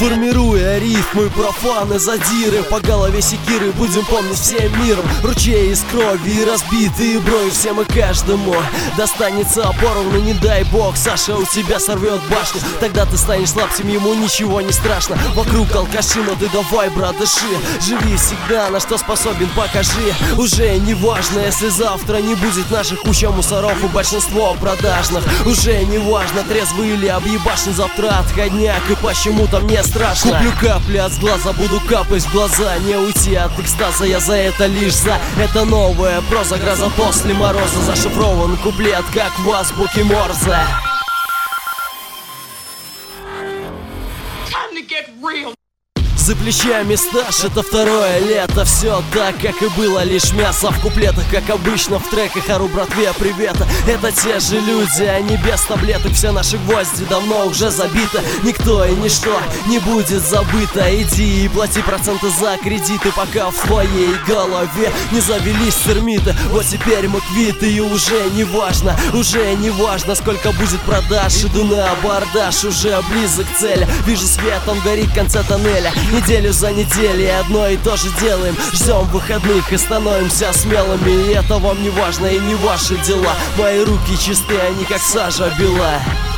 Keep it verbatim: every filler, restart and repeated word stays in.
Формируя рифмы, профаны, задиры, по голове секиры будем помнить всем миром. Ручей из крови и разбитые брови, всем и каждому достанется поровну, не дай бог Саша у тебя сорвет башню. Тогда ты станешь слабцем, ему ничего не страшно. Вокруг алкаши, но ты давай, брат, дыши. Живи всегда, на что способен, покажи. Уже не важно, если завтра не будет наших куча мусоров и большинство продажных. Уже не важно, трезвый или объебашен, завтра отходняк, и почему-то мне страшно. Куплю капли от глаза, буду капать в глаза. Не уйти от экстаза, я за это лишь за. Это новая проза, гроза после мороза. Зашифрован куплет, как в азбуке Морзе. За плечами стаж, это второе лето. Все так, как и было, лишь мясо в куплетах. Как обычно в треках, ору братве привета. Это те же люди, они без таблеток. Все наши гвозди давно уже забиты. Никто и ничто не будет забыто. Иди и плати проценты за кредиты, пока в твоей голове не завелись термиты. Вот теперь мы квиты, и уже не важно, уже не важно, сколько будет продаж. Иду на абордаж, уже близок к цели. Вижу свет, он горит в конце тоннеля. Неделю за неделей одно и то же делаем. Ждем выходных и становимся смелыми. И это вам не важно и не ваши дела. Мои руки чистые, они как сажа бела.